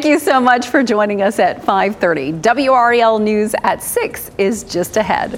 Thank you so much for joining us at 5:30. WRAL News at 6 is just ahead.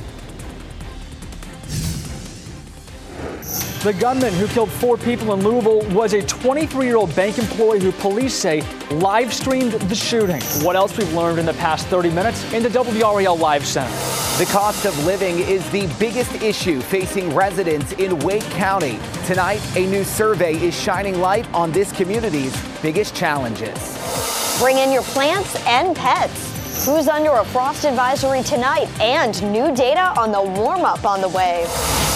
The gunman who killed 4 people in Louisville was a 23-year-old bank employee who police say live streamed the shooting. What else we've learned in the past 30 minutes in the WRAL Live Center. The cost of living is the biggest issue facing residents in Wake County. Tonight, a new survey is shining light on this community's biggest challenges. Bring in your plants and pets. Who's under a frost advisory tonight? And new data on the warm-up on the way.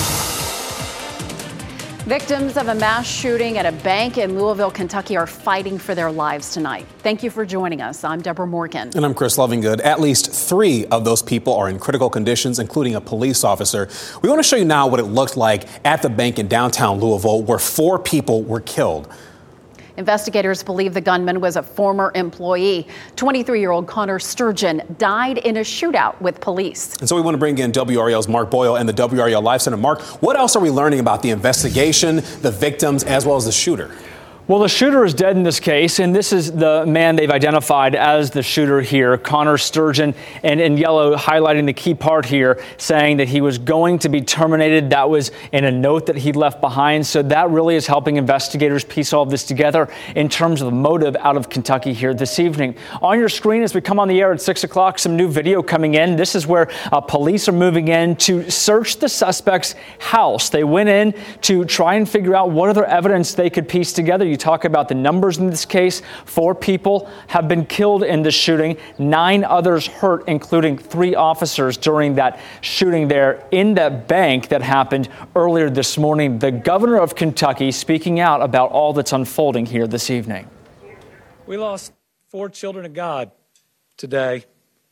Victims of a mass shooting at a bank in Louisville, Kentucky are fighting for their lives tonight. Thank you for joining us. I'm Deborah Morgan. And I'm Chris Lovingood. At least 3 of those people are in critical conditions, including a police officer. We want to show you now what it looked like at the bank in downtown Louisville, where 4 people were killed. Investigators believe the gunman was a former employee. 23-year-old Connor Sturgeon died in a shootout with police. And so we want to bring in WRAL's Mark Boyle and the WRAL Live Center. Mark, what else are we learning about the investigation, the victims, as well as the shooter? Well, the shooter is dead in this case, and this is the man they've identified as the shooter here, Connor Sturgeon, and in yellow highlighting the key part here, saying that he was going to be terminated. That was in a note that he left behind. So that really is helping investigators piece all of this together in terms of the motive out of Kentucky here this evening. On your screen, as we come on the air at 6 o'clock, some new video coming in. This is where police are moving in to search the suspect's house. They went in to try and figure out what other evidence they could piece together. You talk about the numbers in this case. 4 people have been killed in this shooting, 9 others hurt, including 3 officers during that shooting there in that bank that happened earlier this morning. The governor of Kentucky speaking out about all that's unfolding here this evening. We lost 4 children of God today,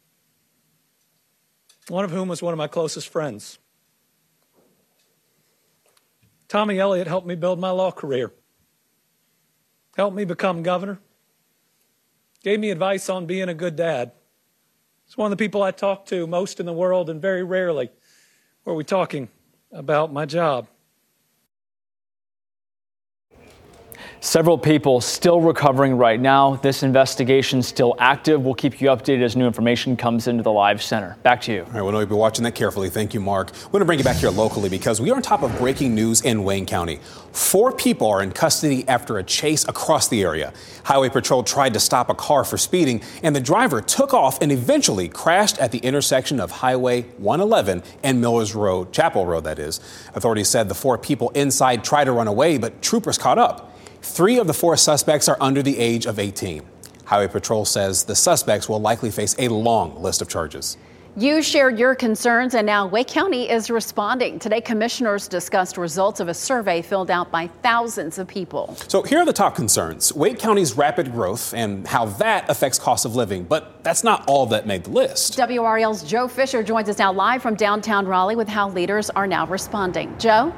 one of whom was one of my closest friends. Tommy Elliott helped me build my law career, helped me become governor, gave me advice on being a good dad. It's one of the people I talk to most in the world, and very rarely were we talking about my job. Several people still recovering right now. This investigation still active. We'll keep you updated as new information comes into the Live Center. Back to you. All right, well, we'll be watching that carefully. Thank you, Mark. We're going to bring you back here locally because we are on top of breaking news in Wayne County. 4 people are in custody after a chase across the area. Highway Patrol tried to stop a car for speeding, and the driver took off and eventually crashed at the intersection of Highway 111 and Millers Road, Chapel Road, that is. Authorities said the 4 people inside tried to run away, but troopers caught up. 3 of the 4 suspects are under the age of 18. Highway Patrol says the suspects will likely face a long list of charges. You shared your concerns, and now Wake County is responding. Today, commissioners discussed results of a survey filled out by thousands of people. So here are the top concerns. Wake County's rapid growth and how that affects cost of living. But that's not all that made the list. WRAL's Joe Fisher joins us now live from downtown Raleigh with how leaders are now responding. Joe?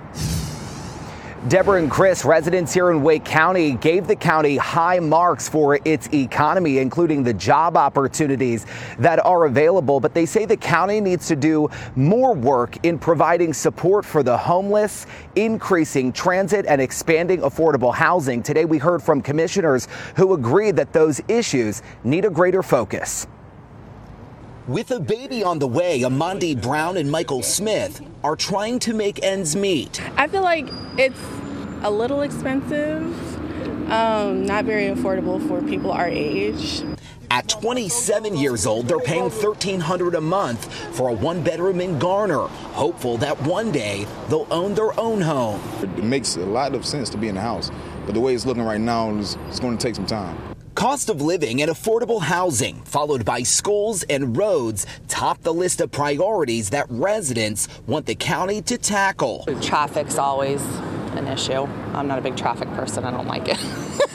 Deborah and Chris, residents here in Wake County gave the county high marks for its economy, including the job opportunities that are available. But they say the county needs to do more work in providing support for the homeless, increasing transit, and expanding affordable housing. Today, we heard from commissioners who agreed that those issues need a greater focus. With a baby on the way, Amandi Brown and Michael Smith are trying to make ends meet. I feel like it's a little expensive, not very affordable for people our age. At 27 years old, they're paying $1,300 a month for a 1-bedroom in Garner, hopeful that one day they'll own their own home. It makes a lot of sense to be in a house, but the way it's looking right now, it's going to take some time. Cost of living and affordable housing, followed by schools and roads, top the list of priorities that residents want the county to tackle. Traffic's always an issue. I'm not a big traffic person. I don't like it.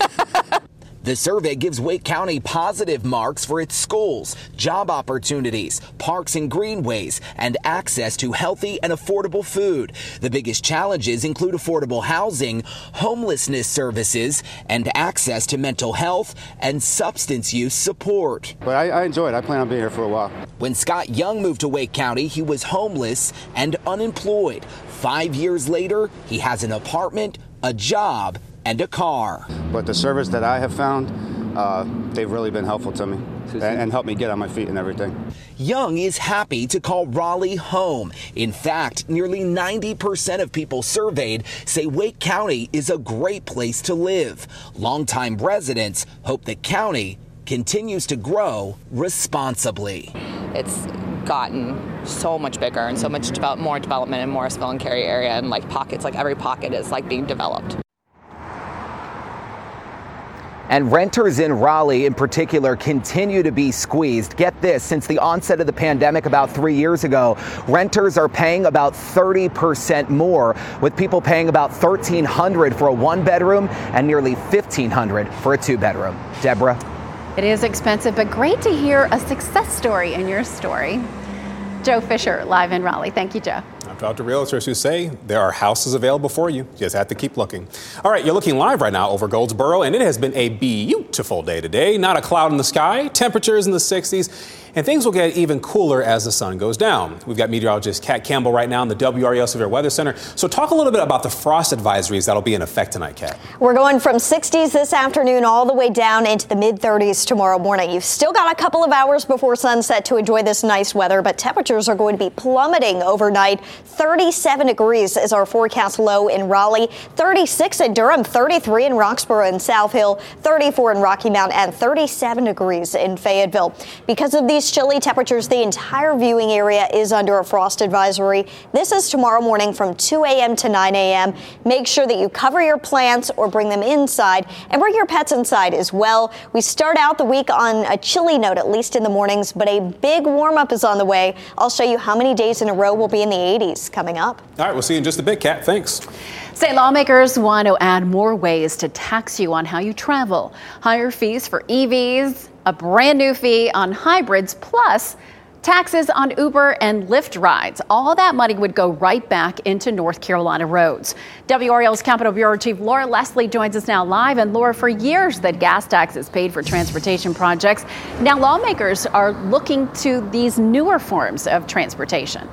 The survey gives Wake County positive marks for its schools, job opportunities, parks and greenways, and access to healthy and affordable food. The biggest challenges include affordable housing, homelessness services, and access to mental health and substance use support. But I enjoy it. I plan on being here for a while. When Scott Young moved to Wake County, he was homeless and unemployed. 5 years later, he has an apartment, a job, and a car. But the service that I have found they've really been helpful to me and helped me get on my feet and everything. Young is happy to call Raleigh home. In fact, nearly 90% of people surveyed say Wake County is a great place to live. Longtime residents hope the county continues to grow responsibly. It's gotten so much bigger and so much more development in Morrisville and Cary area, and like pockets, like every pocket is like being developed. And renters in Raleigh in particular continue to be squeezed. Get this, since the onset of the pandemic about 3 years ago, renters are paying about 30% more, with people paying about $1,300 for a one-bedroom and nearly $1,500 for a two-bedroom. Deborah? It is expensive, but great to hear a success story in your story. Joe Fisher, live in Raleigh. Thank you, Joe. I've talked to realtors who say there are houses available for you. You just have to keep looking. All right, you're looking live right now over Goldsboro, and it has been a beautiful day today. Not a cloud in the sky, temperatures in the 60s, and things will get even cooler as the sun goes down. We've got meteorologist Kat Campbell right now in the WRAL Severe Weather Center. So talk a little bit about the frost advisories that'll be in effect tonight, Kat. We're going from 60s this afternoon all the way down into the mid-30s tomorrow morning. You've still got a couple of hours before sunset to enjoy this nice weather, but temperatures are going to be plummeting overnight. 37 degrees is our forecast low in Raleigh, 36 in Durham, 33 in Roxborough and South Hill, 34 in Rocky Mount, and 37 degrees in Fayetteville. Because of these chilly temperatures, the entire viewing area is under a frost advisory. This is tomorrow morning from 2 a.m. to 9 a.m. Make sure that you cover your plants or bring them inside, and bring your pets inside as well. We start out the week on a chilly note, at least in the mornings, but a big warm-up is on the way. I'll show you how many days in a row we'll be in the 80s coming up. All right, we'll see you in just a bit, Kat. Thanks. State lawmakers want to add more ways to tax you on how you travel. Higher fees for EVs, a brand new fee on hybrids, plus taxes on Uber and Lyft rides. All that money would go right back into North Carolina roads. WRAL's Capitol Bureau Chief Laura Leslie joins us now live. And Laura, for years that gas taxes paid for transportation projects. Now lawmakers are looking to these newer forms of transportation.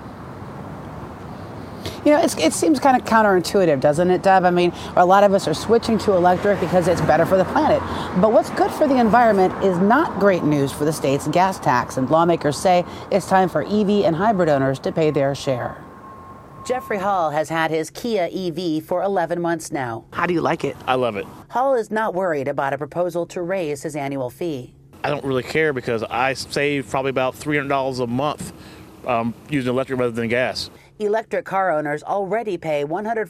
You know, it seems kind of counterintuitive, doesn't it, Deb? I mean, a lot of us are switching to electric because it's better for the planet. But what's good for the environment is not great news for the state's gas tax. And lawmakers say it's time for EV and hybrid owners to pay their share. Jeffrey Hall has had his Kia EV for 11 months now. How do you like it? I love it. Hall is not worried about a proposal to raise his annual fee. I don't really care because I save probably about $300 a month using electric rather than gas. Electric car owners already pay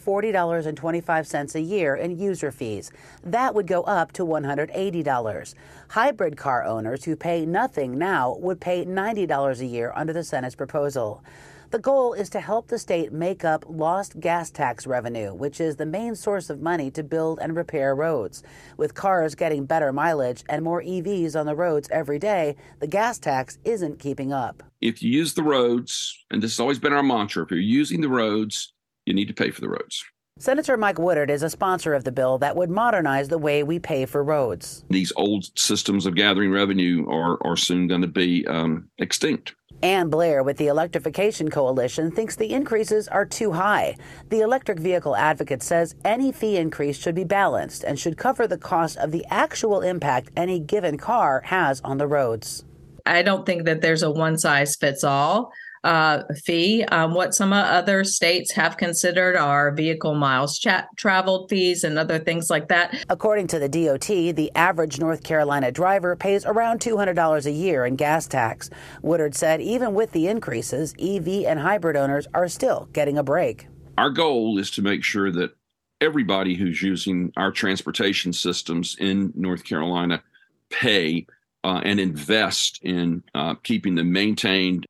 $140.25 a year in user fees. That would go up to $180. Hybrid car owners who pay nothing now would pay $90 a year under the Senate's proposal. The goal is to help the state make up lost gas tax revenue, which is the main source of money to build and repair roads. With cars getting better mileage and more EVs on the roads every day, the gas tax isn't keeping up. If you use the roads, and this has always been our mantra, if you're using the roads, you need to pay for the roads. Senator Mike Woodard is a sponsor of the bill that would modernize the way we pay for roads. These old systems of gathering revenue are soon going to be extinct. Ann Blair with the Electrification Coalition thinks the increases are too high. The electric vehicle advocate says any fee increase should be balanced and should cover the cost of the actual impact any given car has on the roads. I don't think that there's a one-size-fits-all fee. What some other states have considered are vehicle miles traveled fees and other things like that. According to the DOT, the average North Carolina driver pays around $200 a year in gas tax. Woodard said even with the increases, EV and hybrid owners are still getting a break. Our goal is to make sure that everybody who's using our transportation systems in North Carolina pay and invest in keeping them maintained.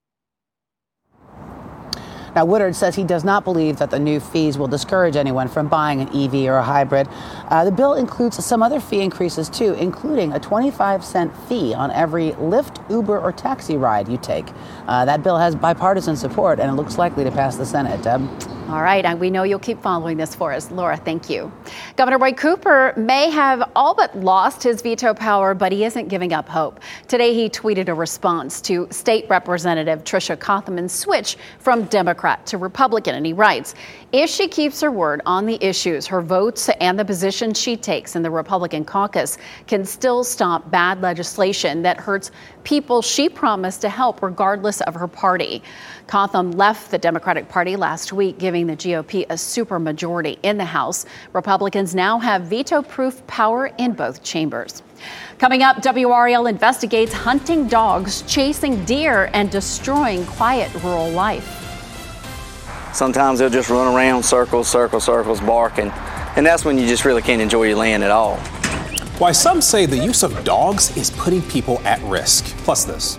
Now, Woodard says he does not believe that the new fees will discourage anyone from buying an EV or a hybrid. The bill includes some other fee increases, too, including a 25-cent fee on every Lyft, Uber, or taxi ride you take. That bill has bipartisan support, and it looks likely to pass the Senate. Deb? All right, and we know you'll keep following this for us. Laura, thank you. Governor Roy Cooper may have all but lost his veto power, but he isn't giving up hope. Today, he tweeted a response to State Representative Tricia Kothman's switch from Democrat to Republican, and he writes, if she keeps her word on the issues, her votes and the position she takes in the Republican caucus can still stop bad legislation that hurts people she promised to help regardless of her party. Kotham left the Democratic Party last week, giving the GOP a supermajority in the House. Republicans now have veto-proof power in both chambers. Coming up, WRAL investigates hunting dogs, chasing deer, and destroying quiet rural life. Sometimes they'll just run around circles, barking, and that's when you just really can't enjoy your land at all. Why some say the use of dogs is putting people at risk. Plus this.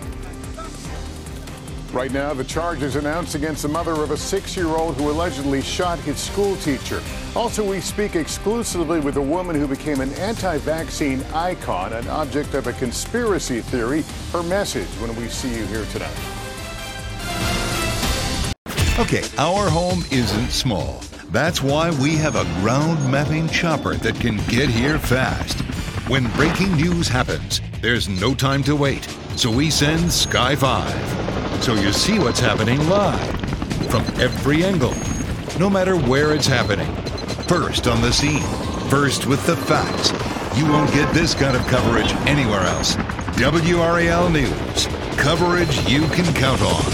Right now, the charges announced against the mother of a 6-year-old who allegedly shot his school teacher. Also, we speak exclusively with a woman who became an anti-vaccine icon, an object of a conspiracy theory. Her message when we see you here tonight. Okay, our home isn't small. That's why we have a ground mapping chopper that can get here fast. When breaking news happens, there's no time to wait. So we send Sky 5. So you see what's happening live, from every angle, no matter where it's happening. First on the scene, first with the facts. You won't get this kind of coverage anywhere else. WRAL News, coverage you can count on.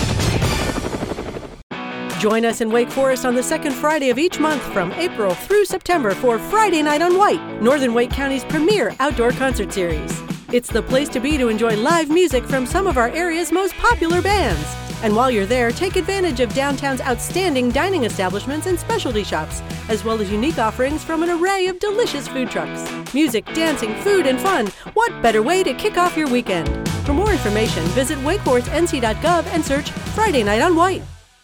Join us in Wake Forest on the second Friday of each month from April through September for Friday Night on White, Northern Wake County's premier outdoor concert series. It's the place to be to enjoy live music from some of our area's most popular bands. And while you're there, take advantage of downtown's outstanding dining establishments and specialty shops, as well as unique offerings from an array of delicious food trucks. Music, dancing, food, and fun. What better way to kick off your weekend? For more information, visit wakeforestnc.gov and search Friday Night on White.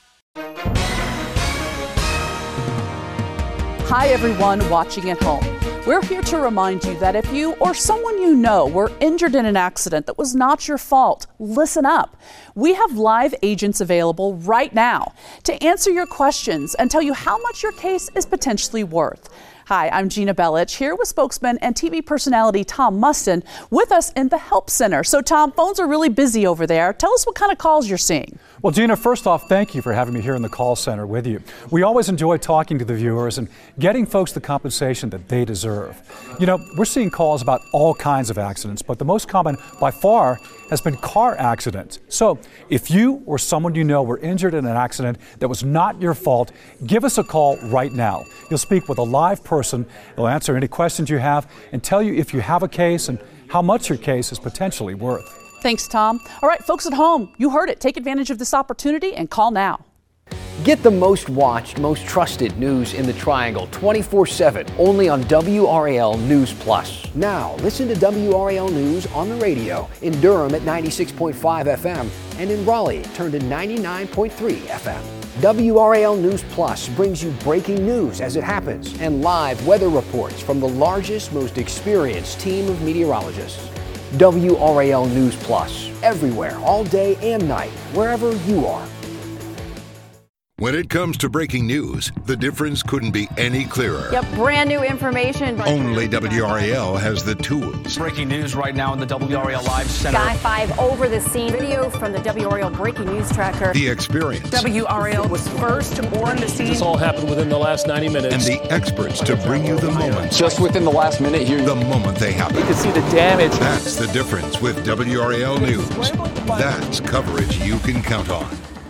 Hi, everyone watching at home. We're here to remind you that if you or someone you know were injured in an accident that was not your fault, listen up. We have live agents available right now to answer your questions and tell you how much your case is potentially worth. Hi, I'm Gina Bellich, here with spokesman and TV personality Tom Mustin with us in the Help Center. So, Tom, phones are really busy over there. Tell us what kind of calls you're seeing. Well, Gina, first off, thank you for having me here in the call center with you. We always enjoy talking to the viewers and getting folks the compensation that they deserve. You know, we're seeing calls about all kinds of accidents, but the most common by far has been car accidents. So if you or someone you know were injured in an accident that was not your fault, give us a call right now. You'll speak with a live person. They'll answer any questions you have and tell you if you have a case and how much your case is potentially worth. Thanks, Tom. All right, folks at home, you heard it. Take advantage of this opportunity and call now. Get the most watched, most trusted news in the Triangle 24/7, only on WRAL News Plus. Now, listen to WRAL News on the radio in Durham at 96.5 FM and in Raleigh, turn to 99.3 FM. WRAL News Plus brings you breaking news as it happens and live weather reports from the largest, most experienced team of meteorologists. WRAL News Plus, everywhere, all day and night, wherever you are. When it comes to breaking news, the difference couldn't be any clearer. Yep, brand new information. Only WRAL has the tools. Breaking news right now in the WRAL Live Center. Sky 5 over the scene. Video from the WRAL Breaking News Tracker. The experience. WRAL was first on the scene. This all happened within the last 90 minutes. And the experts to bring you the moments. Just within the last minute here. The moment they happen. You can see the damage. That's the difference with WRAL News. That's coverage you can count on.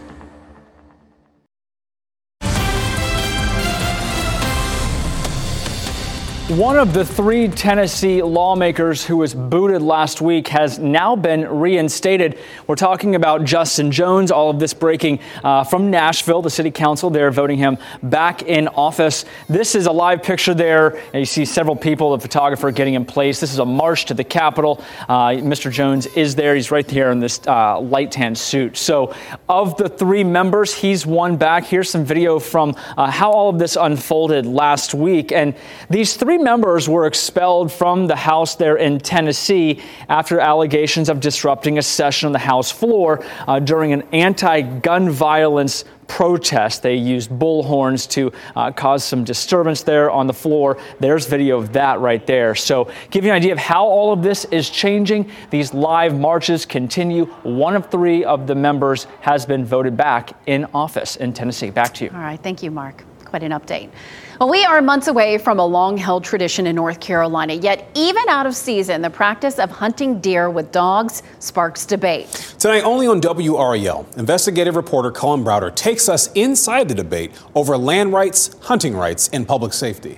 One of the 3 Tennessee lawmakers who was booted last week has now been reinstated. We're talking about Justin Jones. All of this breaking from Nashville, the city council. They're voting him back in office. This is a live picture there. And you see several people, the photographer getting in place. This is a march to the Capitol. Mr. Jones is there. He's right there in this light tan suit. So of the 3 members, he's one back. Here's some video from how all of this unfolded last week. And these 3 members were expelled from the House there in Tennessee after allegations of disrupting a session on the House floor during an anti-gun violence protest. They used bullhorns to cause some disturbance there on the floor. There's video of that right there. So give you an idea of how all of this is changing. These live marches continue. 1 of 3 of the members has been voted back in office in Tennessee. Back to you. All right. Thank you, Mark. Quite an update. Well, we are months away from a long-held tradition in North Carolina, yet even out of season, the practice of hunting deer with dogs sparks debate. Tonight, only on WRAL, investigative reporter Colin Browder takes us inside the debate over land rights, hunting rights, and public safety.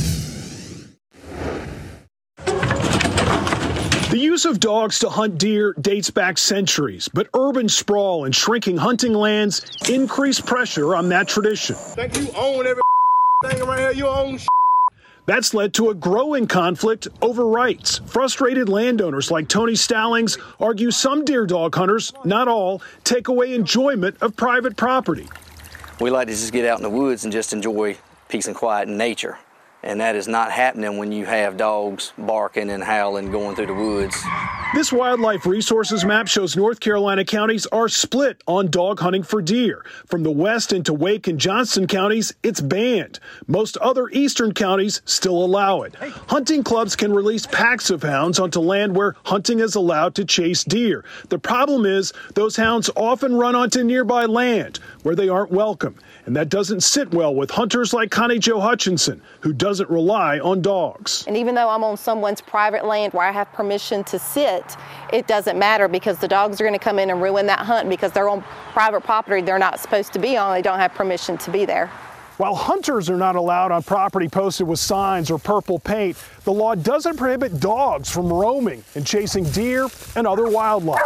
The use of dogs to hunt deer dates back centuries, but urban sprawl and shrinking hunting lands increase pressure on that tradition. Think you own every thing around here, you own That's led to a growing conflict over rights. Frustrated landowners like Tony Stallings argue some deer dog hunters, not all, take away enjoyment of private property. We like to just get out in the woods and just enjoy peace and quiet in nature. And that is not happening when you have dogs barking and howling going through the woods. This wildlife resources map shows North Carolina counties are split on dog hunting for deer. From the west into Wake and Johnston counties, it's banned. Most other eastern counties still allow it. Hunting clubs can release packs of hounds onto land where hunting is allowed to chase deer. The problem is those hounds often run onto nearby land where they aren't welcome. And that doesn't sit well with hunters like Connie Jo Hutchinson, who doesn't rely on dogs. And even though I'm on someone's private land where I have permission to sit, it doesn't matter because the dogs are going to come in and ruin that hunt because they're on private property they're not supposed to be on. They don't have permission to be there. While hunters are not allowed on property posted with signs or purple paint, the law doesn't prohibit dogs from roaming and chasing deer and other wildlife.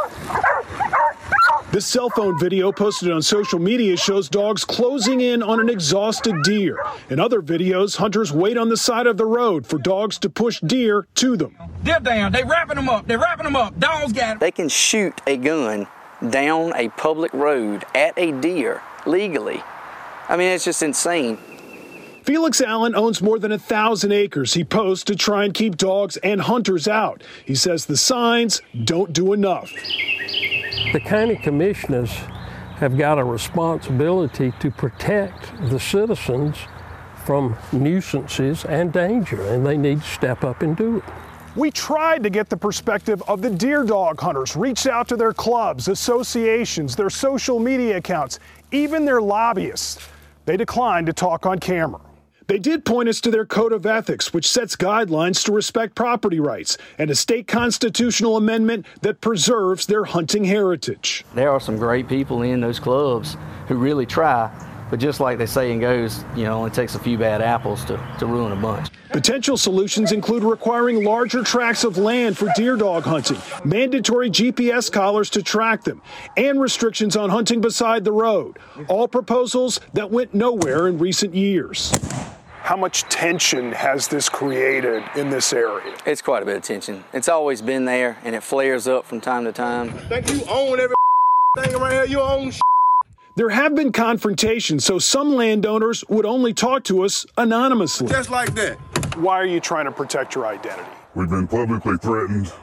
This cell phone video posted on social media shows dogs closing in on an exhausted deer. In other videos, hunters wait on the side of the road for dogs to push deer to them. They're down. They wrapping them up. They're wrapping them up. Dogs got it. They can shoot a gun down a public road at a deer legally. I mean, it's just insane. Felix Allen owns more than 1,000 acres he posts to try and keep dogs and hunters out. He says the signs don't do enough. The county commissioners have got a responsibility to protect the citizens from nuisances and danger, and they need to step up and do it. We tried to get the perspective of the deer dog hunters, reached out to their clubs, associations, their social media accounts, even their lobbyists. They declined to talk on camera. They did point us to their code of ethics, which sets guidelines to respect property rights, and a state constitutional amendment that preserves their hunting heritage. There are some great people in those clubs who really try, but just like the saying goes, it only takes a few bad apples to ruin a bunch. Potential solutions include requiring larger tracts of land for deer dog hunting, mandatory GPS collars to track them, and restrictions on hunting beside the road. All proposals that went nowhere in recent years. How much tension has this created in this area? It's quite a bit of tension. It's always been there, and it flares up from time to time. Think you own every thing around here, you own There have been confrontations, so some landowners would only talk to us anonymously. Just like that. Why are you trying to protect your identity? We've been publicly threatened.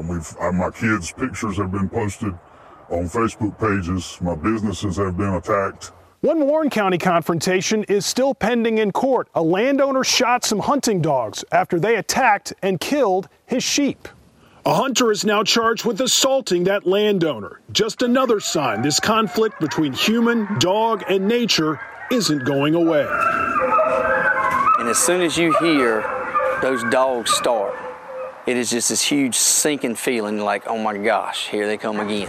My kids' pictures have been posted on Facebook pages. My businesses have been attacked. One Warren County confrontation is still pending in court. A landowner shot some hunting dogs after they attacked and killed his sheep. A hunter is now charged with assaulting that landowner. Just another sign this conflict between human, dog, and nature isn't going away. And as soon as you hear those dogs start, it is just this huge sinking feeling like, oh my gosh, here they come again.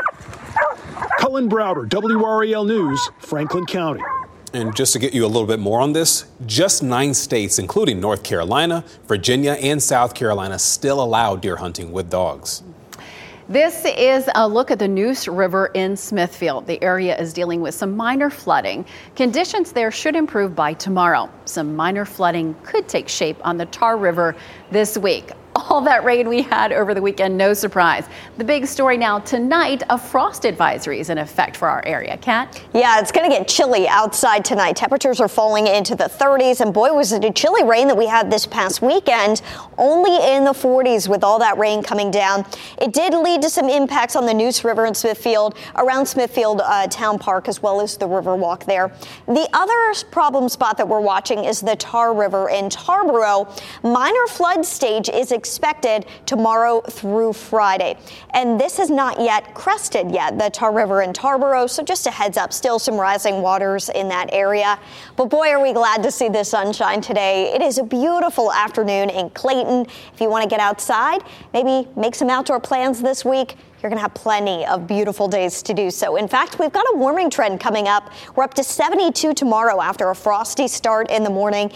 Colin Browder, WRAL News, Franklin County. And just to get you a little bit more on this, just 9 states, including North Carolina, Virginia, and South Carolina, still allow deer hunting with dogs. This is a look at the Neuse River in Smithfield. The area is dealing with some minor flooding. Conditions there should improve by tomorrow. Some minor flooding could take shape on the Tar River this week. all that rain we had over the weekend, no surprise. The big story now tonight, a frost advisory is in effect for our area. Kat? Yeah, it's going to get chilly outside tonight. Temperatures are falling into the 30s, and boy, was it a chilly rain that we had this past weekend, only in the 40s with all that rain coming down. It did lead to some impacts on the Neuse River in Smithfield, around Smithfield Town Park, as well as the Riverwalk there. The other problem spot that we're watching is the Tar River in Tarboro. Minor flood stage is expected tomorrow through Friday. And this has not yet crested yet, the Tar River in Tarboro. So just a heads up, still some rising waters in that area. But boy, are we glad to see the sunshine today. It is a beautiful afternoon in Clayton. If you want to get outside, maybe make some outdoor plans this week, you're going to have plenty of beautiful days to do so. In fact, we've got a warming trend coming up. We're up to 72 tomorrow after a frosty start in the morning,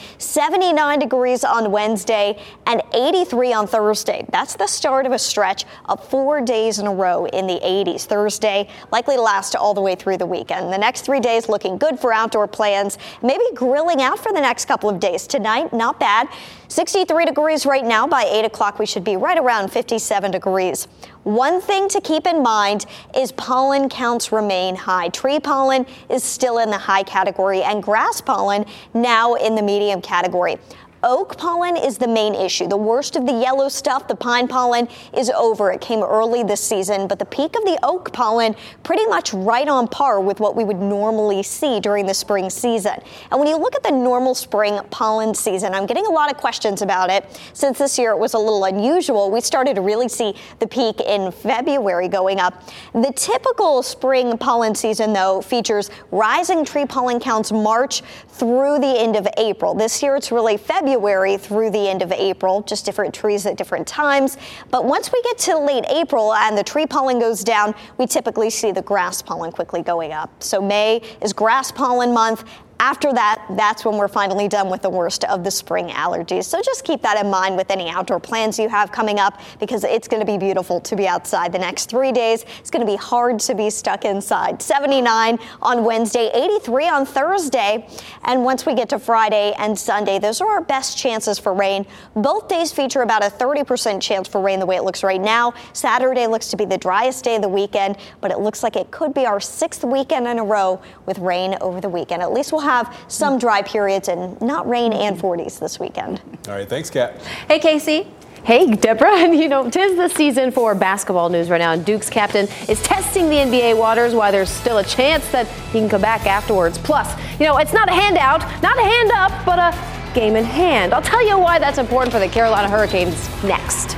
79 degrees on Wednesday, and 83 on Thursday. That's the start of a stretch of 4 days in a row in the 80s. Thursday likely to last all the way through the weekend. The next 3 days looking good for outdoor plans, maybe grilling out for the next couple of days. Tonight, not bad. 63 degrees right now. By 8 o'clock, we should be right around 57 degrees. One thing to keep in mind is pollen counts remain high. Tree pollen is still in the high category and grass pollen now in the medium category. Oak pollen is the main issue. The worst of the yellow stuff, the pine pollen, is over. It came early this season, but the peak of the oak pollen pretty much right on par with what we would normally see during the spring season. And when you look at the normal spring pollen season, I'm getting a lot of questions about it. Since this year it was a little unusual, we started to really see the peak in February going up. The typical spring pollen season, though, features rising tree pollen counts March through the end of April. This year it's really February through the end of April, just different trees at different times. But once we get to late April and the tree pollen goes down, we typically see the grass pollen quickly going up. So May is grass pollen month. After that, that's when we're finally done with the worst of the spring allergies. So just keep that in mind with any outdoor plans you have coming up, because it's going to be beautiful to be outside the next 3 days. It's going to be hard to be stuck inside. 79 on Wednesday, 83 on Thursday. And once we get to Friday and Sunday, those are our best chances for rain. Both days feature about a 30% chance for rain the way it looks right now. Saturday looks to be the driest day of the weekend, but it looks like it could be our 6th weekend in a row with rain over the weekend. At least we'll have some dry periods and not rain and 40s this weekend. All right, thanks, Kat. Hey, Casey. Hey, Deborah. And you know, 'tis the season for basketball news right now. And Duke's captain is testing the NBA waters while there's still a chance that he can come back afterwards. Plus, you know, it's not a handout, not a hand up, but a game in hand. I'll tell you why that's important for the Carolina Hurricanes next.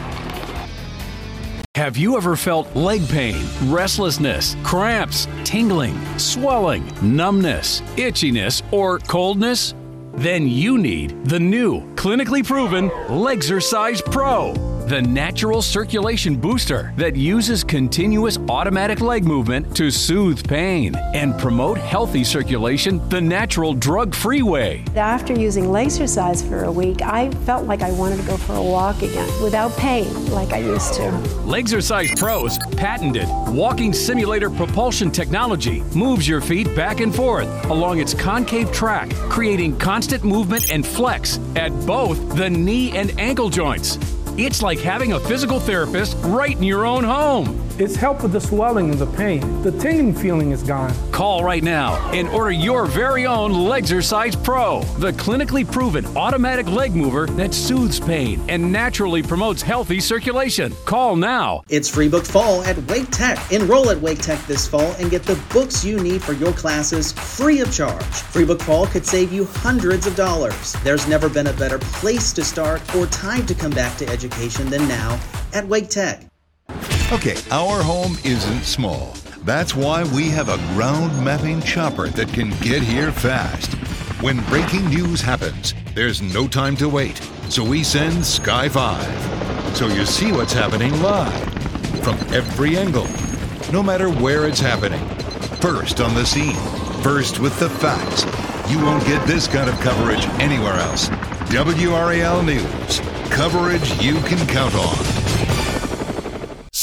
Have you ever felt leg pain, restlessness, cramps, tingling, swelling, numbness, itchiness, or coldness? Then you need the new, clinically proven Legzercise Pro, the natural circulation booster that uses continuous automatic leg movement to soothe pain and promote healthy circulation the natural drug-free way. After using Legzercise for a week, I felt like I wanted to go for a walk again without pain like I used to. Legzercise Pro's patented walking simulator propulsion technology moves your feet back and forth along its concave track, creating constant movement and flex at both the knee and ankle joints. It's like having a physical therapist right in your own home. It's helped with the swelling and the pain. The tingling feeling is gone. Call right now and order your very own Legzercise Pro, the clinically proven automatic leg mover that soothes pain and naturally promotes healthy circulation. Call now. It's Free Book Fall at Wake Tech. Enroll at Wake Tech this fall and get the books you need for your classes free of charge. Free Book Fall could save you hundreds of dollars. There's never been a better place to start or time to come back to education than now at Wake Tech. Okay, our home isn't small. That's why we have a ground mapping chopper that can get here fast. When breaking news happens, there's no time to wait. So we send Sky 5. So you see what's happening live from every angle, no matter where it's happening. First on the scene, first with the facts. You won't get this kind of coverage anywhere else. WRAL News. Coverage you can count on.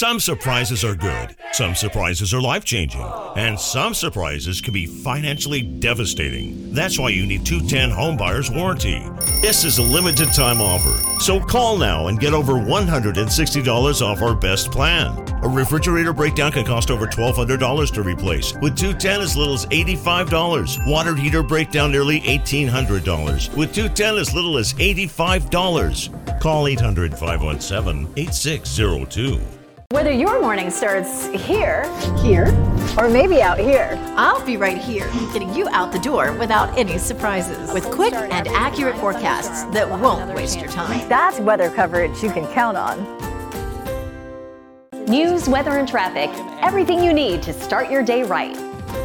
Some surprises are good, some surprises are life-changing, and some surprises can be financially devastating. That's why you need 210 Home Buyer's Warranty. This is a limited time offer, so call now and get over $160 off our best plan. A refrigerator breakdown can cost over $1,200 to replace, with 210 as little as $85. Water heater breakdown nearly $1,800, with 210 as little as $85. Call 800-517-8602. Whether your morning starts here, or maybe out here, I'll be right here, getting you out the door without any surprises. With quick and accurate forecasts that won't waste your time. That's weather coverage you can count on. News, weather, and traffic. Everything you need to start your day right.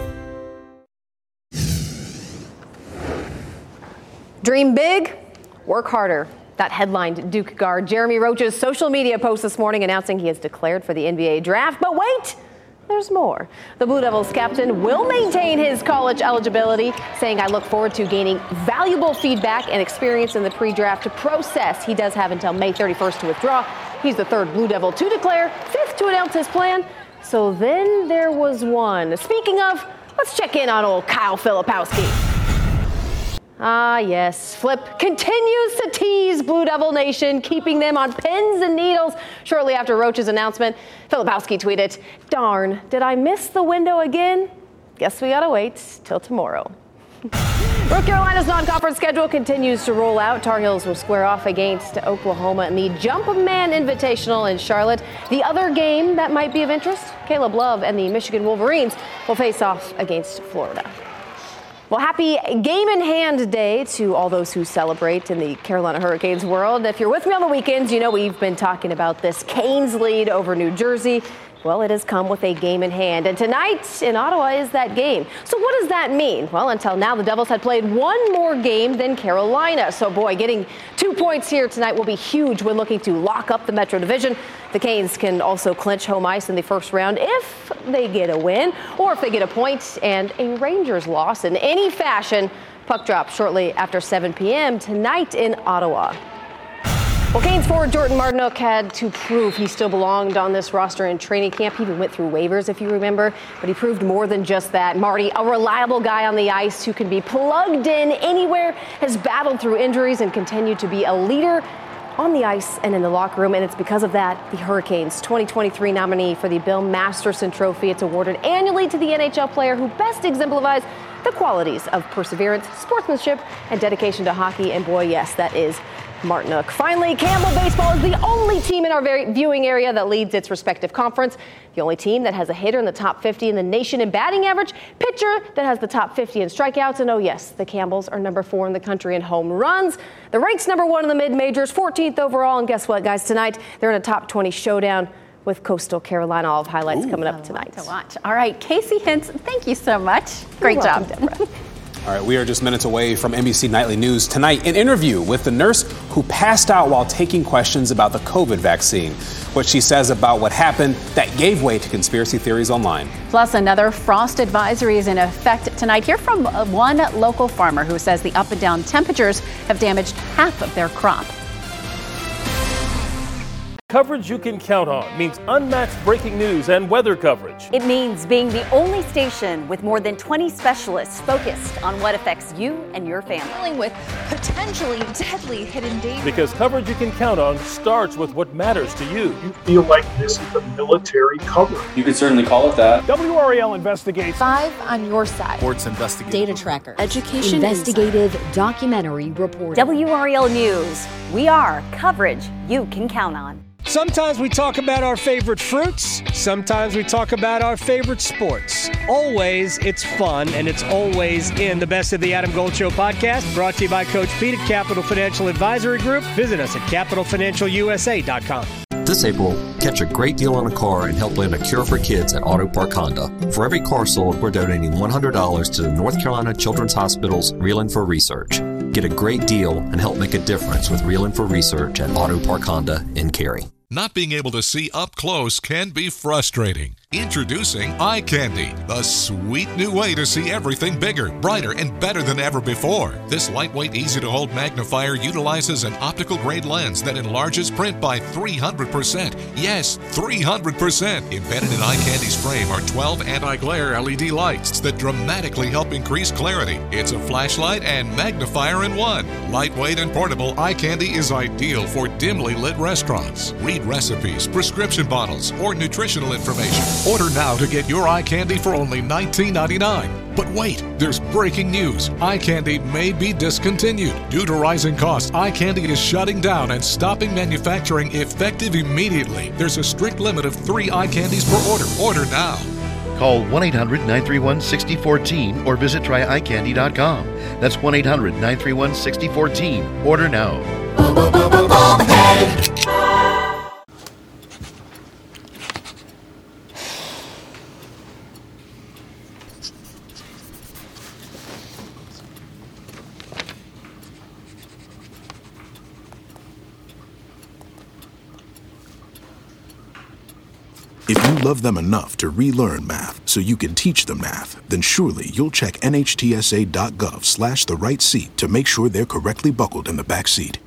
Dream big, work harder. That headlined Duke guard Jeremy Roach's social media post this morning announcing he has declared for the NBA draft. But wait, there's more. The Blue Devils captain will maintain his college eligibility, saying, "I look forward to gaining valuable feedback and experience in the pre-draft process." He does have until May 31st to withdraw. He's the third Blue Devil to declare, fifth to announce his plan. So then there was one. Speaking of, let's check in on old Kyle Filipowski. Ah, yes. Flip continues to tease Blue Devil Nation, keeping them on pins and needles. Shortly after Roach's announcement, Filipowski tweeted, "Darn, did I miss the window again? Guess we gotta wait till tomorrow." North Carolina's non-conference schedule continues to roll out. Tar Heels will square off against Oklahoma in the Jumpman Invitational in Charlotte. The other game that might be of interest, Caleb Love and the Michigan Wolverines will face off against Florida. Well, happy Game in Hand Day to all those who celebrate in the Carolina Hurricanes world. If you're with me on the weekends, you know we've been talking about this Canes lead over New Jersey. Well, it has come with a game in hand, and tonight in Ottawa is that game. So what does that mean? Well, until now, the Devils had played one more game than Carolina. So, boy, getting 2 points here tonight will be huge when looking to lock up the Metro Division. The Canes can also clinch home ice in the first round if they get a win, or if they get a point and a Rangers loss in any fashion. Puck drop shortly after 7 p.m. tonight in Ottawa. Well, Canes forward Jordan Martinook had to prove he still belonged on this roster in training camp. He even went through waivers, if you remember, but he proved more than just that. Marty, a reliable guy on the ice who can be plugged in anywhere, has battled through injuries and continued to be a leader on the ice and in the locker room, and it's because of that the Hurricanes 2023 nominee for the Bill Masterson Trophy. It's awarded annually to the NHL player who best exemplifies the qualities of perseverance, sportsmanship, and dedication to hockey. And boy, yes, that is Martinook. Finally, Campbell Baseball is the only team in our viewing area that leads its respective conference. The only team that has a hitter in the top 50 in the nation in batting average, pitcher that has the top 50 in strikeouts, and oh yes, the Campbells are number 4 in the country in home runs. The rank's number 1 in the mid-majors, 14th overall, and guess what, guys? Tonight, they're in a top 20 showdown with Coastal Carolina. All of highlights coming up tonight. To watch. All right, Casey Hintz, thank you so much. Great job, Deborah. All right, we are just minutes away from NBC Nightly News. Tonight, an interview with the nurse who passed out while taking questions about the COVID vaccine. What she says about what happened that gave way to conspiracy theories online. Plus, another frost advisory is in effect tonight. Hear from one local farmer who says the up and down temperatures have damaged half of their crop. Coverage you can count on means unmatched breaking news and weather coverage. It means being the only station with more than 20 specialists focused on what affects you and your family. Dealing with potentially deadly hidden dangers. Because coverage you can count on starts with what matters to you. You feel like this is the military cover. You could certainly call it that. WRAL investigates. 5 on your side. Sports investigative. Data tracker. Education. Investigative. Insight. Documentary reporting. WRAL News. We are coverage you can count on. Sometimes we talk about our favorite fruits. Sometimes we talk about our favorite sports. Always, it's fun, and it's always in the Best of the Adam Gold Show podcast, brought to you by Coach Pete at Capital Financial Advisory Group. Visit us at capitalfinancialusa.com. This April, catch a great deal on a car and help land a cure for kids at Auto Park Honda. For every car sold, we're donating $100 to the North Carolina Children's Hospital's Reelin' for Research. Get a great deal and help make a difference with Reelin' for Research at Auto Park Honda in Cary. Not being able to see up close can be frustrating. Introducing Eye Candy, the sweet new way to see everything bigger, brighter, and better than ever before. This lightweight, easy-to-hold magnifier utilizes an optical-grade lens that enlarges print by 300%. Yes, 300%. Embedded in Eye Candy's frame are 12 anti-glare LED lights that dramatically help increase clarity. It's a flashlight and magnifier in one. Lightweight and portable, Eye Candy is ideal for dimly lit restaurants. Read recipes, prescription bottles, or nutritional information. Order now to get your Eye Candy for only $19.99. But wait, there's breaking news. Eye Candy may be discontinued. Due to rising costs, Eye Candy is shutting down and stopping manufacturing effective immediately. There's a strict limit of 3 Eye Candies per order. Order now. Call 1-800-931-6014 or visit tryeyecandy.com. That's 1-800-931-6014. Order now. If you love them enough to relearn math so you can teach them math, then surely you'll check nhtsa.gov/the-right-seat to make sure they're correctly buckled in the back seat.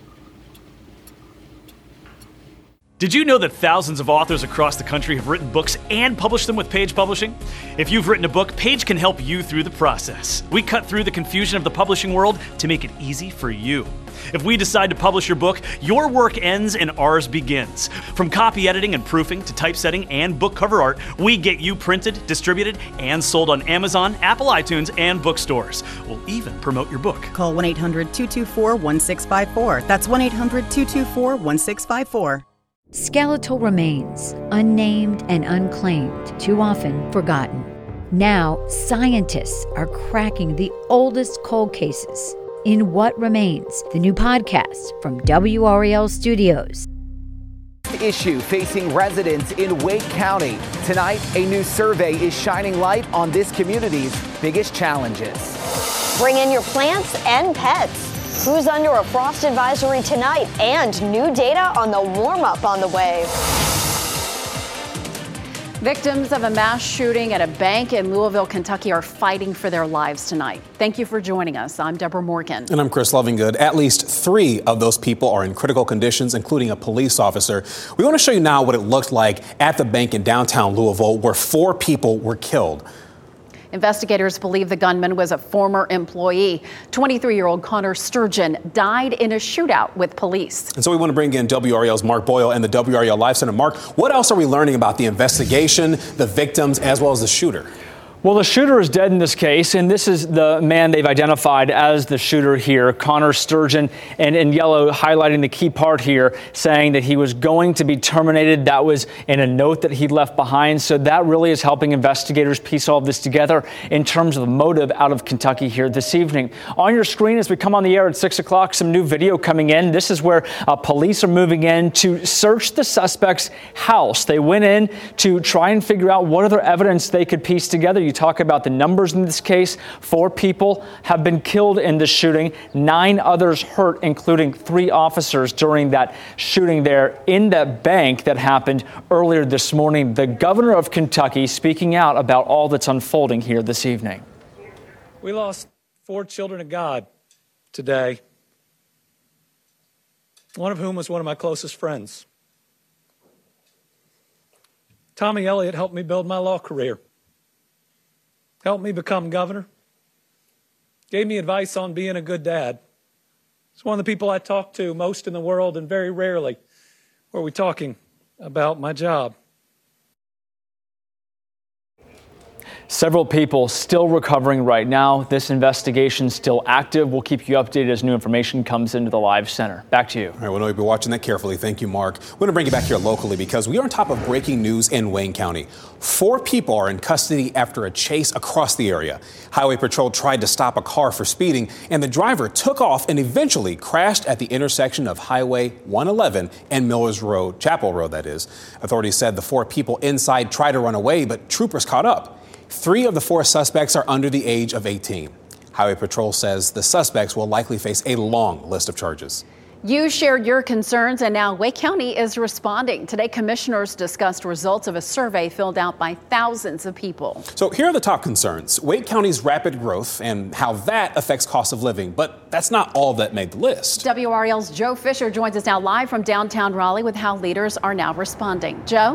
Did you know that thousands of authors across the country have written books and published them with Page Publishing? If you've written a book, Page can help you through the process. We cut through the confusion of the publishing world to make it easy for you. If we decide to publish your book, your work ends and ours begins. From copy editing and proofing to typesetting and book cover art, we get you printed, distributed, and sold on Amazon, Apple iTunes, and bookstores. We'll even promote your book. Call 1-800-224-1654. That's 1-800-224-1654. Skeletal remains, unnamed and unclaimed, too often forgotten. Now, scientists are cracking the oldest cold cases in What Remains, the new podcast from WRAL Studios. Issue facing residents in Wake County. Tonight, a new survey is shining light on this community's biggest challenges. Bring in your plants and pets. Who's under a frost advisory tonight? And new data on the warm-up on the way. Victims of a mass shooting at a bank in Louisville, Kentucky are fighting for their lives tonight. Thank you for joining us. I'm Deborah Morgan. And I'm Chris Lovingood. At least 3 of those people are in critical conditions, including a police officer. We want to show you now what it looked like at the bank in downtown Louisville, where 4 people were killed. Investigators believe the gunman was a former employee. 23-year-old Connor Sturgeon died in a shootout with police. And so we want to bring in WRAL's Mark Boyle and the WRAL Live Center. Mark, what else are we learning about the investigation, the victims, as well as the shooter? Well, the shooter is dead in this case, and this is the man they've identified as the shooter here, Connor Sturgeon, and in yellow highlighting the key part here, saying that he was going to be terminated. That was in a note that he left behind. So that really is helping investigators piece all of this together in terms of the motive out of Kentucky here this evening. On your screen as we come on the air at 6 o'clock, some new video coming in. This is where police are moving in to search the suspect's house. They went in to try and figure out what other evidence they could piece together. You talk about the numbers in this case. 4 people have been killed in the shooting, 9 others hurt, including 3 officers during that shooting there in that bank that happened earlier this morning. The governor of Kentucky speaking out about all that's unfolding here this evening. We lost 4 children of God today, one of whom was one of my closest friends. Tommy Elliott helped me build my law career. Helped me become governor, gave me advice on being a good dad. It's one of the people I talk to most in the world, and very rarely were we talking about my job. Several people still recovering right now. This investigation still active. We'll keep you updated as new information comes into the Live Center. Back to you. All right, well, we'll be watching that carefully. Thank you, Mark. We're going to bring you back here locally because we are on top of breaking news in Wayne County. 4 people are in custody after a chase across the area. Highway Patrol tried to stop a car for speeding, and the driver took off and eventually crashed at the intersection of Highway 111 and Millers Road, Chapel Road, that is. Authorities said the 4 people inside tried to run away, but troopers caught up. 3 of the 4 suspects are under the age of 18. Highway Patrol says the suspects will likely face a long list of charges. You shared your concerns, and now Wake County is responding. Today, commissioners discussed results of a survey filled out by thousands of people. So here are the top concerns. Wake County's rapid growth and how that affects cost of living. But that's not all that made the list. WRAL's Joe Fisher joins us now live from downtown Raleigh with how leaders are now responding. Joe?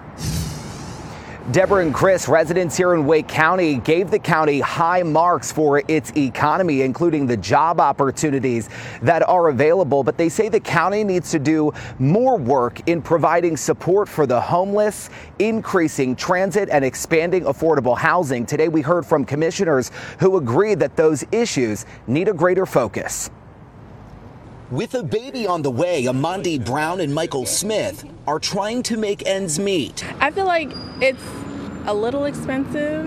Deborah and Chris, residents here in Wake County gave the county high marks for its economy, including the job opportunities that are available. But they say the county needs to do more work in providing support for the homeless, increasing transit, and expanding affordable housing. Today, we heard from commissioners who agree that those issues need a greater focus. With a baby on the way, Amandi Brown and Michael Smith are trying to make ends meet. I feel like it's a little expensive,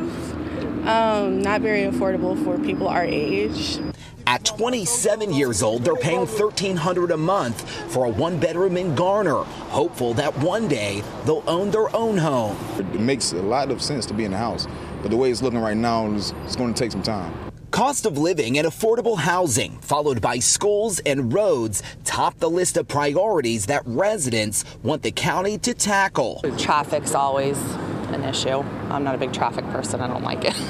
not very affordable for people our age. At 27 years old, they're paying $1,300 a month for a one-bedroom in Garner, hopeful that one day they'll own their own home. It makes a lot of sense to be in a house, but the way it's looking right now, it's going to take some time. Cost of living and affordable housing, followed by schools and roads, top the list of priorities that residents want the county to tackle. Traffic's always an issue. I'm not a big traffic person. I don't like it.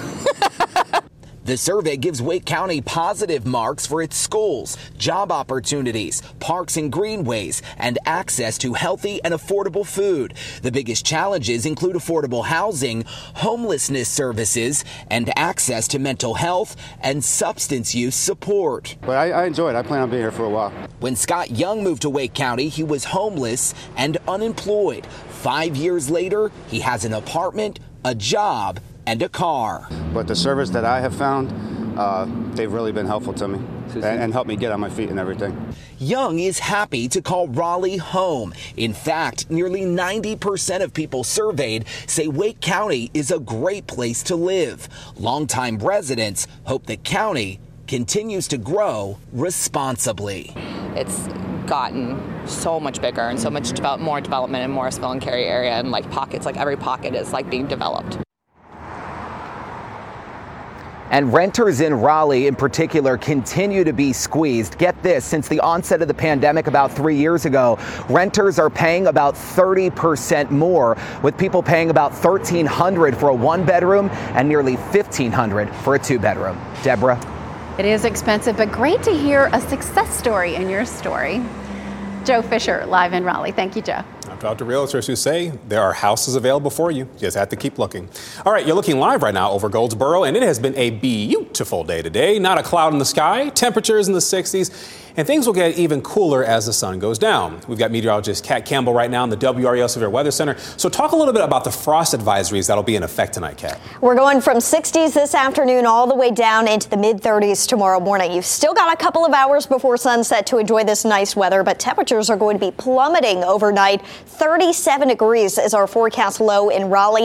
The survey gives Wake County positive marks for its schools, job opportunities, parks and greenways, and access to healthy and affordable food. The biggest challenges include affordable housing, homelessness services, and access to mental health and substance use support. But I enjoy it. I plan on being here for a while. When Scott Young moved to Wake County, he was homeless and unemployed. 5 years later, he has an apartment, a job, and a car. But the service that I have found, they've really been helpful to me and helped me get on my feet and everything. Young is happy to call Raleigh home. In fact, nearly 90% of people surveyed say Wake County is a great place to live. Longtime residents hope the county continues to grow responsibly. It's gotten so much bigger and so much more development in Morrisville and Cary area, and like pockets, like every pocket is like being developed. And renters in Raleigh in particular continue to be squeezed. Get this, since the onset of the pandemic about 3 years ago, renters are paying about 30% more, with people paying about $1,300 for a one-bedroom and nearly $1,500 for a two-bedroom. Deborah? It is expensive, but great to hear a success story in your story. Joe Fisher, live in Raleigh. Thank you, Joe. I've talked to realtors who say there are houses available for you. You just have to keep looking. All right, you're looking live right now over Goldsboro, and it has been a beautiful day today. Not a cloud in the sky, temperatures in the 60s, and things will get even cooler as the sun goes down. We've got meteorologist Kat Campbell right now in the WRAL Severe Weather Center. So talk a little bit about the frost advisories that'll be in effect tonight, Kat. We're going from 60s this afternoon all the way down into the mid-30s tomorrow morning. You've still got a couple of hours before sunset to enjoy this nice weather, but temperatures are going to be plummeting overnight. 37 degrees is our forecast low in Raleigh,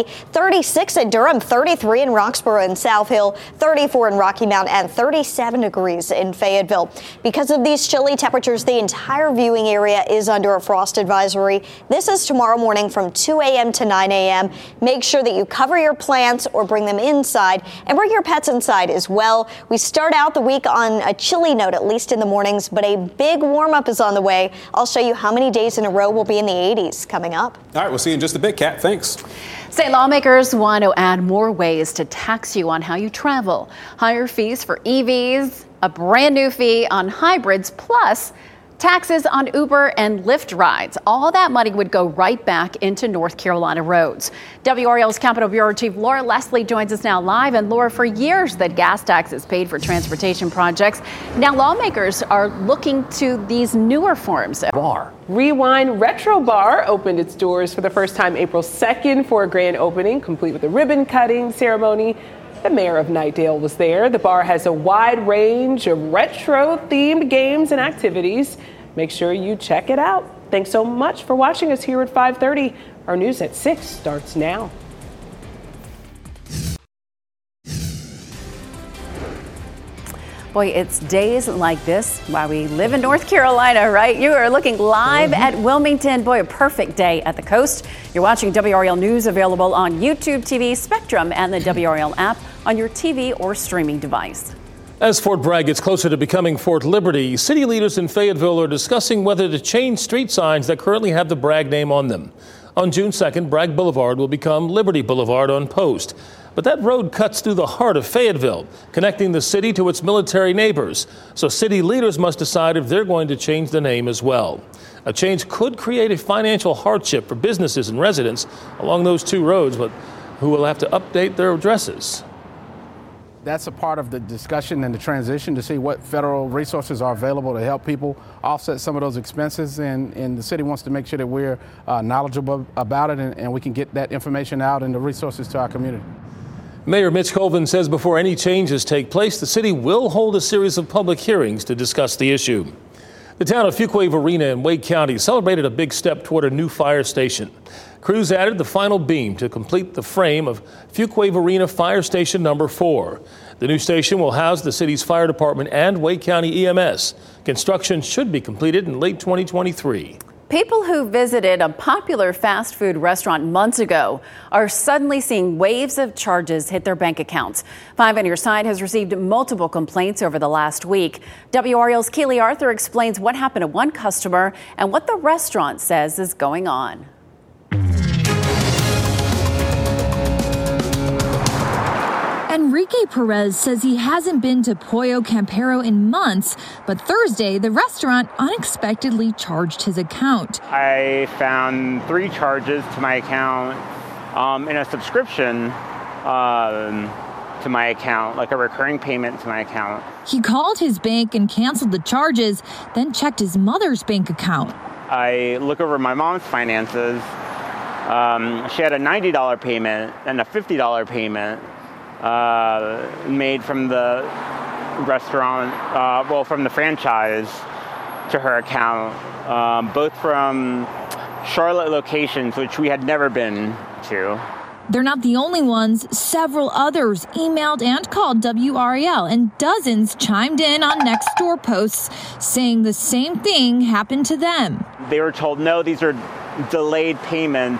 36 in Durham, 33 in Roxborough and South Hill, 34 in Rocky Mount, and 37 degrees in Fayetteville. Because of these chilly temperatures, the entire viewing area is under a frost advisory. This is tomorrow morning from 2 a.m. to 9 a.m. Make sure that you cover your plants or bring them inside, and bring your pets inside as well. We start out the week on a chilly note, at least in the mornings, but a big warm-up is on the way. I'll show you how many days in a row will be in the 80s coming up. All right, we'll see you in just a bit, Kat. Thanks. State lawmakers want to add more ways to tax you on how you travel. Higher fees for EVs, a brand new fee on hybrids, plus taxes on Uber and Lyft rides. All that money would go right back into North Carolina roads. WRAL's Capitol Bureau Chief Laura Leslie joins us now live. And Laura, for years that gas taxes paid for transportation projects. Now lawmakers are looking to these newer forms of bar. Rewind Retro Bar opened its doors for the first time April 2nd for a grand opening, complete with a ribbon cutting ceremony. The mayor of Knightdale was there. The bar has a wide range of retro-themed games and activities. Make sure you check it out. Thanks so much for watching us here at 5:30. Our news at 6 starts now. Boy, it's days like this while we live in North Carolina, right? You are looking live at Wilmington. Boy, a perfect day at the coast. You're watching WRAL News, available on YouTube TV, Spectrum, and the WRAL app on your TV or streaming device. As Fort Bragg gets closer to becoming Fort Liberty, city leaders in Fayetteville are discussing whether to change street signs that currently have the Bragg name on them. On June 2nd, Bragg Boulevard will become Liberty Boulevard on Post. But that road cuts through the heart of Fayetteville, connecting the city to its military neighbors. So city leaders must decide if they're going to change the name as well. A change could create a financial hardship for businesses and residents along those two roads, but who will have to update their addresses. That's a part of the discussion and the transition to see what federal resources are available to help people offset some of those expenses. And the city wants to make sure that we're knowledgeable about it and we can get that information out and the resources to our community. Mayor Mitch Colvin says before any changes take place, the city will hold a series of public hearings to discuss the issue. The town of Fuquay Varina in Wake County celebrated a big step toward a new fire station. Crews added the final beam to complete the frame of Fuquay Varina Fire Station number 4. The new station will house the city's fire department and Wake County EMS. Construction should be completed in late 2023. People who visited a popular fast food restaurant months ago are suddenly seeing waves of charges hit their bank accounts. 5 on Your Side has received multiple complaints over the last week. WRAL's Keely Arthur explains what happened to one customer and what the restaurant says is going on. Enrique Perez says he hasn't been to Pollo Campero in months, but Thursday, the restaurant unexpectedly charged his account. I found 3 charges to my account and a subscription to my account, like a recurring payment to my account. He called his bank and canceled the charges, then checked his mother's bank account. I look over my mom's finances. She had a $90 payment and a $50 payment made from the restaurant, from the franchise to her account, both from Charlotte locations, which we had never been to. They're not the only ones. Several others emailed and called WRAL, and dozens chimed in on Nextdoor posts saying the same thing happened to them. They were told, no, these are delayed payments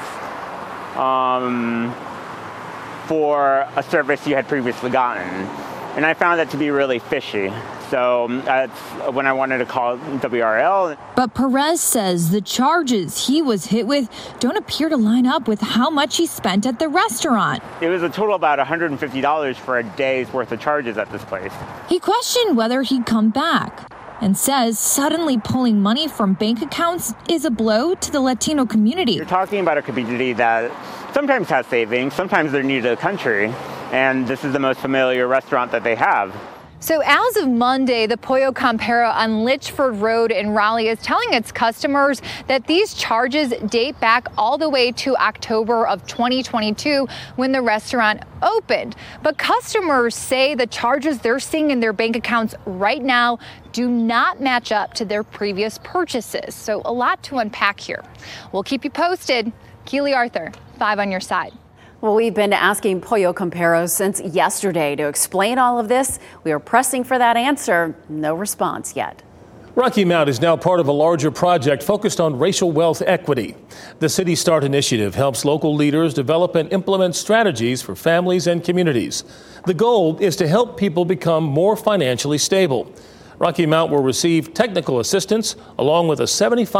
for a service you had previously gotten. And I found that to be really fishy. So that's when I wanted to call WRAL. But Perez says the charges he was hit with don't appear to line up with how much he spent at the restaurant. It was a total about $150 for a day's worth of charges at this place. He questioned whether he'd come back and says suddenly pulling money from bank accounts is a blow to the Latino community. You're talking about a community that sometimes has savings, sometimes they're new to the country, and this is the most familiar restaurant that they have. So as of Monday, the Pollo Campero on Litchford Road in Raleigh is telling its customers that these charges date back all the way to October of 2022 when the restaurant opened. But customers say the charges they're seeing in their bank accounts right now do not match up to their previous purchases. So a lot to unpack here. We'll keep you posted. Keely Arthur, 5 on Your Side. Well, we've been asking Pollo Campero since yesterday to explain all of this. We are pressing for that answer. No response yet. Rocky Mount is now part of a larger project focused on racial wealth equity. The City Start initiative helps local leaders develop and implement strategies for families and communities. The goal is to help people become more financially stable. Rocky Mount will receive technical assistance along with a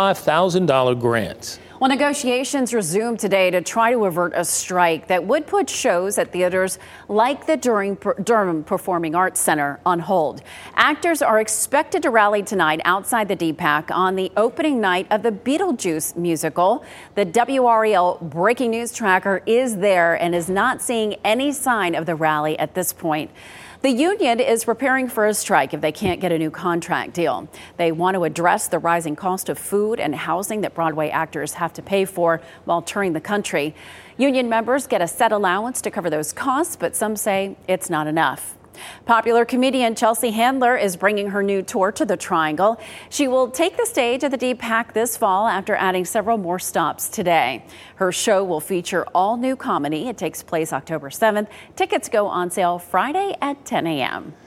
$75,000 grant. Well, negotiations resumed today to try to avert a strike that would put shows at theaters like the Durham Performing Arts Center on hold. Actors are expected to rally tonight outside the DPAC on the opening night of the Beetlejuice musical. The WRAL Breaking News Tracker is there and is not seeing any sign of the rally at this point. The union is preparing for a strike if they can't get a new contract deal. They want to address the rising cost of food and housing that Broadway actors have to pay for while touring the country. Union members get a set allowance to cover those costs, but some say it's not enough. Popular comedian Chelsea Handler is bringing her new tour to the Triangle. She will take the stage at the DPAC this fall after adding several more stops today. Her show will feature all new comedy. It takes place October 7th. Tickets go on sale Friday at 10 a.m.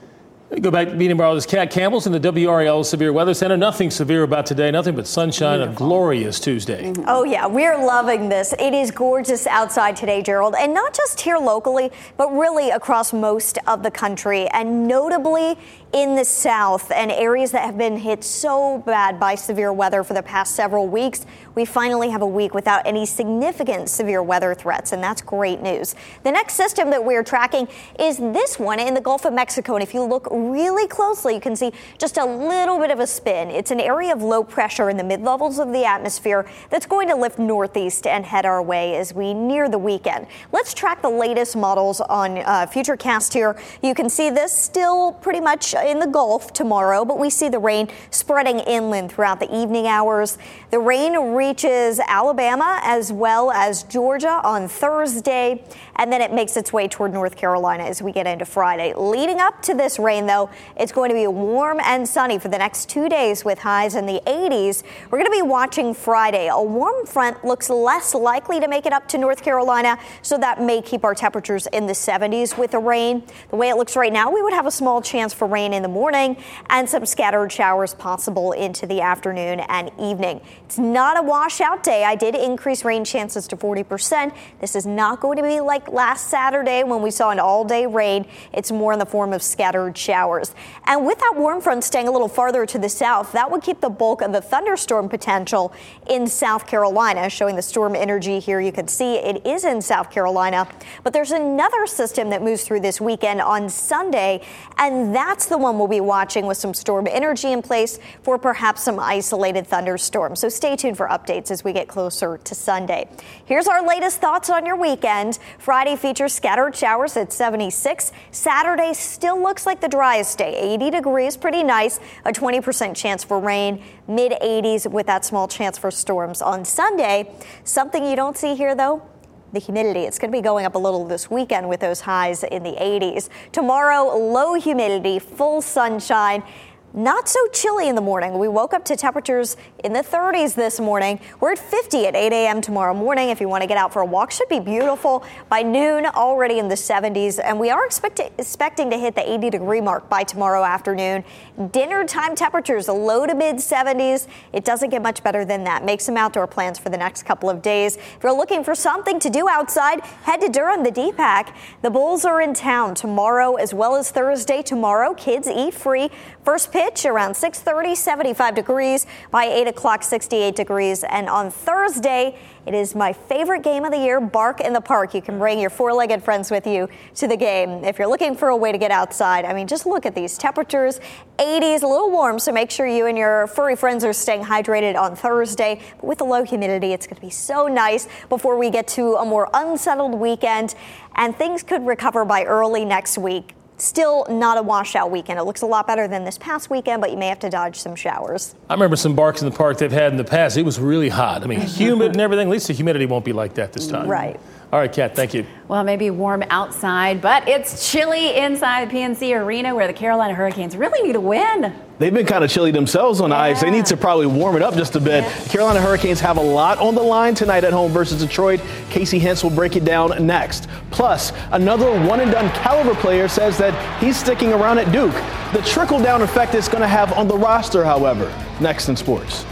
Go back to meteorologist Kat Campbell's in the WRAL Severe Weather Center. Nothing severe about today, nothing but sunshine, a glorious Tuesday. Oh, yeah, we're loving this. It is gorgeous outside today, Gerald, and not just here locally, but really across most of the country, and notably in the south and areas that have been hit so bad by severe weather for the past several weeks. We finally have a week without any significant severe weather threats, and that's great news. The next system that we're tracking is this one in the Gulf of Mexico, and if you look really closely, you can see just a little bit of a spin. It's an area of low pressure in the mid-levels of the atmosphere that's going to lift northeast and head our way as we near the weekend. Let's track the latest models on Futurecast here. You can see this still pretty much in the Gulf tomorrow, but we see the rain spreading inland throughout the evening hours. The rain reaches Alabama as well as Georgia on Thursday, and then it makes its way toward North Carolina as we get into Friday. Leading up to this rain, though, it's going to be warm and sunny for the next 2 days with highs in the 80s. We're going to be watching Friday. A warm front looks less likely to make it up to North Carolina, so that may keep our temperatures in the 70s with the rain. The way it looks right now, we would have a small chance for rain in the morning and some scattered showers possible into the afternoon and evening. It's not a washout day. I did increase rain chances to 40%. This is not going to be like last Saturday when we saw an all-day rain. It's more in the form of scattered showers. And with that warm front staying a little farther to the south, that would keep the bulk of the thunderstorm potential in South Carolina. Showing the storm energy here, you can see it is in South Carolina. But there's another system that moves through this weekend on Sunday, and that's the one we'll be watching with some storm energy in place for perhaps some isolated thunderstorms. So stay tuned for updates as we get closer to Sunday. Here's our latest thoughts on your weekend. Friday features scattered showers at 76. Saturday still looks like the driest day. 80 degrees, pretty nice. A 20% chance for rain. Mid-80s with that small chance for storms on Sunday. Something you don't see here, though, the humidity. It's going to be going up a little this weekend with those highs in the 80s. Tomorrow, low humidity, full sunshine. Not so chilly in the morning. We woke up to temperatures in the 30s this morning. We're at 50 at 8 a.m. tomorrow morning. If you want to get out for a walk, should be beautiful. By noon, already in the 70s. And we are expecting to hit the 80-degree mark by tomorrow afternoon. Dinner time temperatures, low to mid 70s. It doesn't get much better than that. Make some outdoor plans for the next couple of days. If you're looking for something to do outside, head to Durham, the DPAC. The Bulls are in town tomorrow as well as Thursday. Tomorrow, kids eat free. First pitch around 6:30, 75 degrees. By 8 o'clock, 68 degrees. And on Thursday, it is my favorite game of the year, Bark in the Park. You can bring your four-legged friends with you to the game. If you're looking for a way to get outside, I mean, just look at these temperatures. 80s, a little warm, so make sure you and your furry friends are staying hydrated on Thursday. But with the low humidity, it's going to be so nice before we get to a more unsettled weekend. And things could recover by early next week. Still not a washout weekend. It looks a lot better than this past weekend, but you may have to dodge some showers. I remember some barks in the park they've had in the past. It was really hot. I mean, humid and everything. At least the humidity won't be like that this time. Right. All right, Kat, thank you. Well, maybe warm outside, but it's chilly inside the PNC Arena where the Carolina Hurricanes really need a win. They've been kind of chilly themselves on the ice. They need to probably warm it up just a bit. Carolina Hurricanes have a lot on the line tonight at home versus Detroit. Casey Hentz will break it down next. Plus, another one-and-done caliber player says that he's sticking around at Duke. The trickle-down effect it's going to have on the roster, however. Next in sports.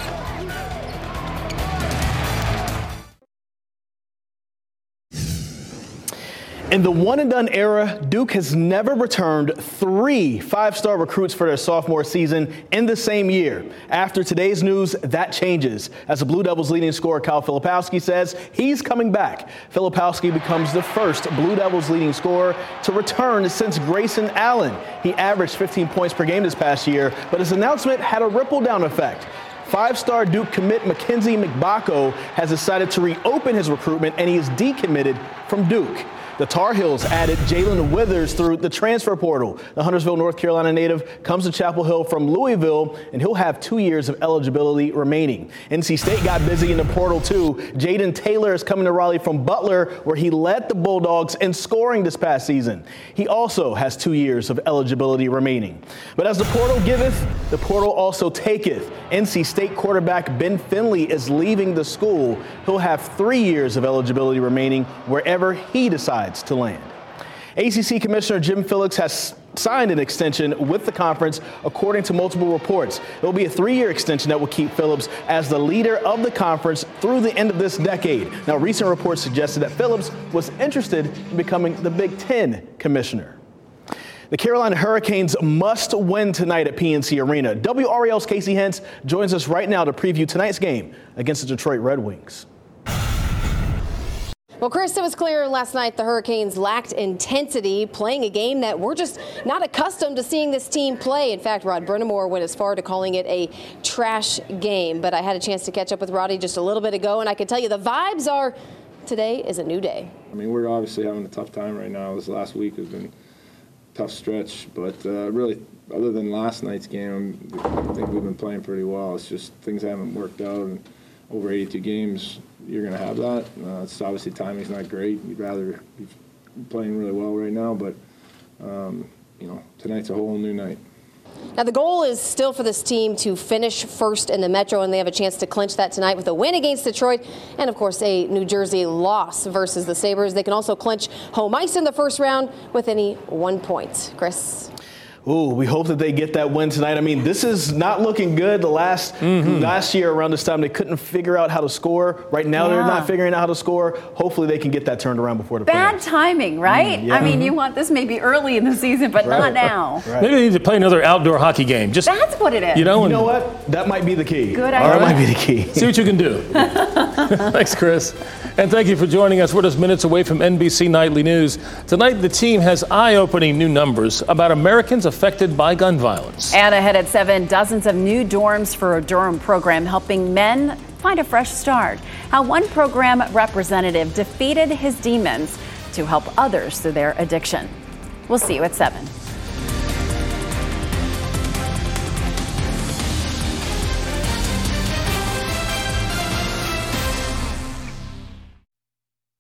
In the one-and-done era, Duke has never returned 3 five-star recruits for their sophomore season in the same year. After today's news, that changes. As the Blue Devils leading scorer Kyle Filipowski says, he's coming back. Filipowski becomes the first Blue Devils leading scorer to return since Grayson Allen. He averaged 15 points per game this past year, but his announcement had a ripple-down effect. Five-star Duke commit Mackenzie McBacco has decided to reopen his recruitment, and he is decommitted from Duke. The Tar Heels added Jalen Withers through the transfer portal. The Huntersville, North Carolina native comes to Chapel Hill from Louisville, and he'll have 2 years of eligibility remaining. NC State got busy in the portal, too. Jaden Taylor is coming to Raleigh from Butler, where he led the Bulldogs in scoring this past season. He also has 2 years of eligibility remaining. But as the portal giveth, the portal also taketh. NC State quarterback Ben Finley is leaving the school. He'll have 3 years of eligibility remaining wherever he decides to land. ACC Commissioner Jim Phillips has signed an extension with the conference, according to multiple reports. It will be a 3-year extension that will keep Phillips as the leader of the conference through the end of this decade. Now, recent reports suggested that Phillips was interested in becoming the Big Ten commissioner. The Carolina Hurricanes must win tonight at PNC Arena. WRAL's Casey Hentz joins us right now to preview tonight's game against the Detroit Red Wings. Well, Chris, it was clear last night the Hurricanes lacked intensity, playing a game that we're just not accustomed to seeing this team play. In fact, Rod Brind'Amour went as far to calling it a trash game. But I had a chance to catch up with Roddy just a little bit ago, and I can tell you the vibes are today is a new day. I mean, we're obviously having a tough time right now. This last week has been a tough stretch, but really, other than last night's game, I think we've been playing pretty well. It's just things haven't worked out, and over 82 games, you're going to have that. It's obviously timing's not great. You'd rather be playing really well right now, but tonight's a whole new night. Now, the goal is still for this team to finish first in the Metro, and they have a chance to clinch that tonight with a win against Detroit and, of course, a New Jersey loss versus the Sabres. They can also clinch home ice in the first round with any 1 point. Chris? Ooh, we hope that they get that win tonight. I mean, this is not looking good. The last year around this time, they couldn't figure out how to score. Right now, they're not figuring out how to score. Hopefully, they can get that turned around before the bad playoffs. Timing, right? I mean, you want this maybe early in the season, but not now. Maybe they need to play another outdoor hockey game. Just that's what it is. You know what? That might be the key. Good idea. That might be the key. See what you can do. Thanks, Chris. And thank you for joining us. We're just minutes away from NBC Nightly News. Tonight, the team has eye-opening new numbers about Americans affected by gun violence. And ahead at 7, dozens of new dorms for a Durham program helping men find a fresh start. How one program representative defeated his demons to help others through their addiction. We'll see you at 7.